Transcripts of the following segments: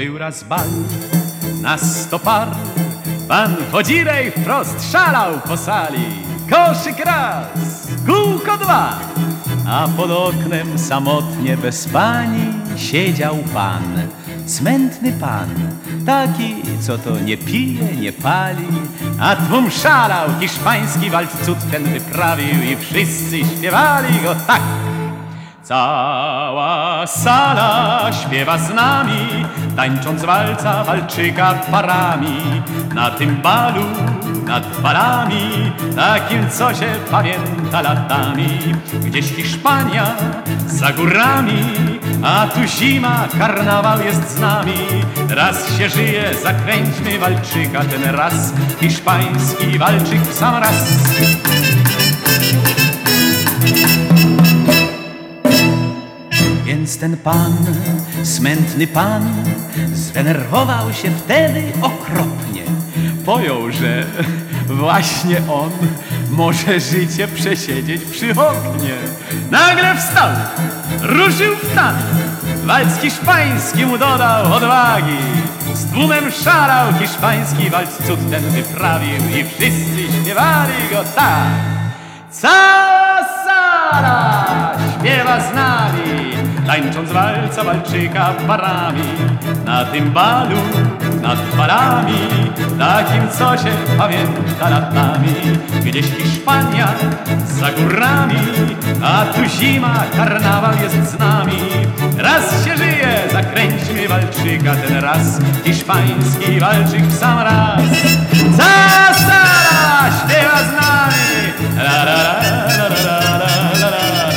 Był raz bal na 100 par, pan Wodzirej wprost szalał po sali. Koszyk raz, kółko dwa, a pod oknem samotnie bez pani siedział pan. Smętny pan, taki, co to nie pije, nie pali, a tłum szalał, hiszpański walc cud ten wyprawił i wszyscy śpiewali go tak. Cała sala śpiewa z nami, tańcząc walca walczyka parami. Na tym balu nad falami, takim co się pamięta latami. Gdzieś Hiszpania za górami, a tu zima, karnawał jest z nami. Raz się żyje, zakręćmy walczyka ten raz, hiszpański walczyk w sam raz. Więc ten pan, smętny pan, zdenerwował się wtedy okropnie. Pojął, że właśnie on może życie przesiedzieć przy oknie. Nagle wstał, ruszył w tan, walc hiszpański mu dodał odwagi. Z tłumem szalał, hiszpański walc cud ten wyprawił i wszyscy śpiewali go tak. Cała sala śpiewa z nami, tańcząc walca walczyka parami. Na tym balu nad falami, takim co się pamięta latami. Gdzieś Hiszpania za górami, a tu zima, karnawał jest z nami. Raz się żyje, zakręćmy walczyka ten raz, hiszpański walczyk w sam raz. Cała sala śpiewa z nami, la la la la la la la la.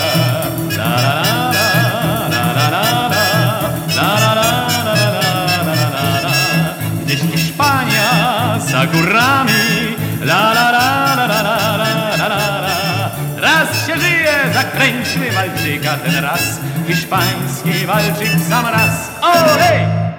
Za górami, la la la la la la la la la. Raz się żyje, zakręćmy walczyka ten raz, hiszpański walczyk w sam raz. Olej!